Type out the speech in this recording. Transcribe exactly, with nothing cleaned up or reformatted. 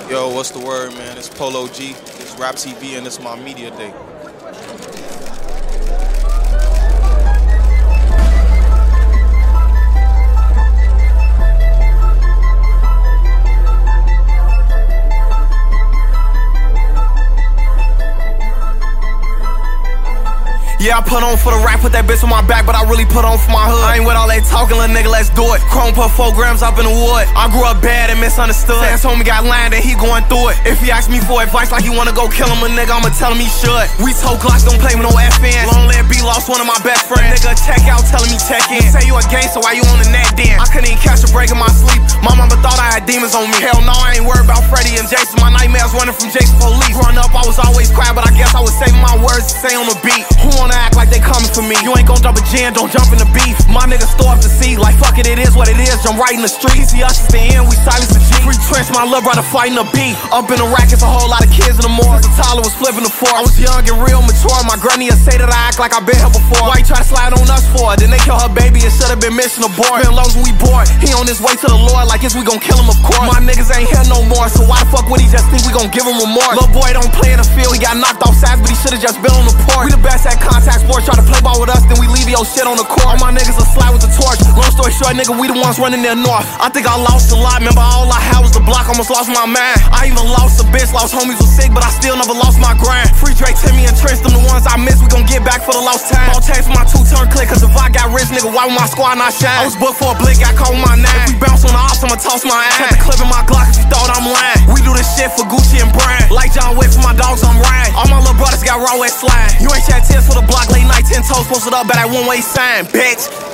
Yo, what's the word, man? It's Polo G, it's Rap T V, and it's my media day. Yeah, I put on for the rap, put that bitch on my back, but I really put on for my hood. I ain't with all that talking, little nigga, let's do it. Chrome put four grams up in the wood. I grew up bad and misunderstood. Sans homie got land and he going through it. If he ask me for advice like he wanna go kill him, a nigga, I'ma tell him he should. We told Glocks don't play with no F N. Long Leg B lost one of my best friends. Nigga, check out, telling me check in. Say you a gangster, why you on the net then? I couldn't even catch a break in my sleep. My mama thought I had demons on me. Hell no, I ain't worried about Freddie and Jason. My nightmares running from Jason police. Growing up, I was always quiet, but I guess I was saving my words to say on the beat. Who wanna act like they coming for me? You ain't gon' jump a gin, don't jump in the beef. My niggas store up the seed, like fuck it, it is what it is. Jump right in the street. See us at the end, we silence the G. Free trench, my little brother fighting a beef. Up in the rack, it's a whole lot of kids in the morgue. Since Tyler was flipping the fork, I was young and real mature. My granny would say that I act like I been here before. Why you try to slide on us for it? Then they kill her baby, it should've been mission abort. Been lost when we born, he on his way to the Lord, like yes, we gon' kill him of course. My niggas ain't here no more, so why the fuck would he just think we gon' give him remorse? Little boy don't play in the field, he got knocked off sides, but he should've just been on the porch. We the best at contact sports, try to play ball with us, then we leave your shit on the court. All my niggas will slide with the torch. Long story short, nigga, we the ones running there north. I think I lost a lot, remember all I had was the block, almost lost my mind. I even lost a bitch, lost homies was sick, but I still never lost my grind. Free Drake, Timmy, and Trench, them the ones I miss, we gon' get back for the lost time. All tags for my two-turn click, cause if I got rich, nigga, why would my squad not shine? I was booked for a blick, got caught with my nine. If we bounce on the ops, I'ma toss my ass. Cut the clip in my Glock if you thought I'm lying. We do this shit for Gucci and Brand. Like John Wick for my dogs, I'm riding. All my little brothers got raw wet slime. You ain't shed tears for the block, late night, ten toes posted up by that one-way sign, bitch.